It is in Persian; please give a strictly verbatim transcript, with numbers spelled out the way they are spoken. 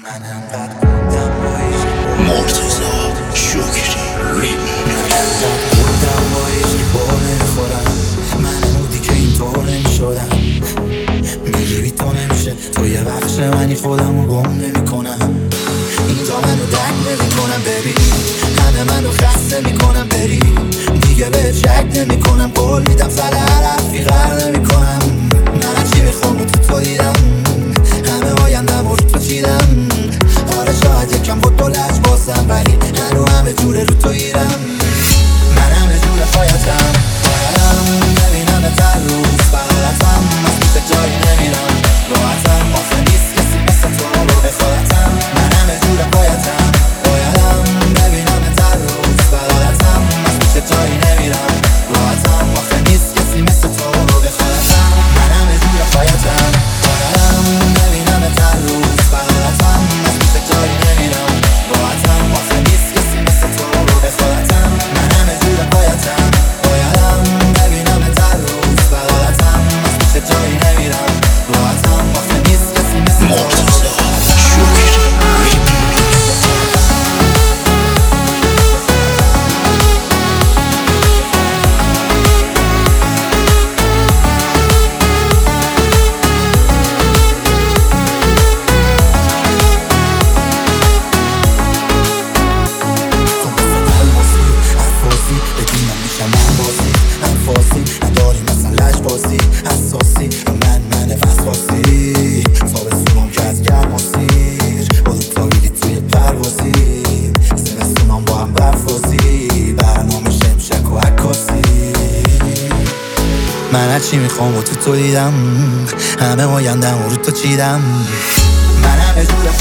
من انقدر بودم با عشق مرتضی شکری من انقدر بودم با عشق بار نمیخورم. من مودی که اینطور نمیشدم. میگی بی تو نمیشه، تو یه بخش منی، خودم رو گم نمی کنم. اینجا منو درک نمی کنم ببین، همه منو خسته میکنم بری. دیگه به شک نمی کنم، قول میدم سر هر حرفی غر نمی کنم. من چی میخوام رو تو تو دیدم، همه آیندم رو تو چیدم. آره شاید یکم خود بلج باسم، ولی هنو همه جوره رو تو ایرم. من همه جوره پایتم پایتم، ببینم تر روز بغلتم. از پیش جایی نمیرم راحتم، آخه نیست کسی مثل تو رو به خودتم. من همه جوره پایتم پایتم، ببینم تر روز بغلتم. از پیش جایی نمیرم راحتم، آخه نیست کسی مثل تو رو به خودتم. من همه جوره پایتم پایتم، ببینم تر روز بغلتم. از پیش جایی نمیرم راحتم، آخه نیست کسی مثل تو رو به خودتم. من همه جوره پایتم پایتم، ببینم تر روز بغلتم. از پیش جایی نمیرم راحتم، آخه نیست کسی مثل تو رو به خودتم. نداری مثل لجبازی حساسی، من من وسواسی. تابستونم که از گرماسیر با دوتا بیلی توی پروازی. زمستونام با هم برفازی، برنامه شمشک و عکاسی. من هرچی میخوام و تو تو دیدم، همه آیندم رو تو چیدم. من همه جوره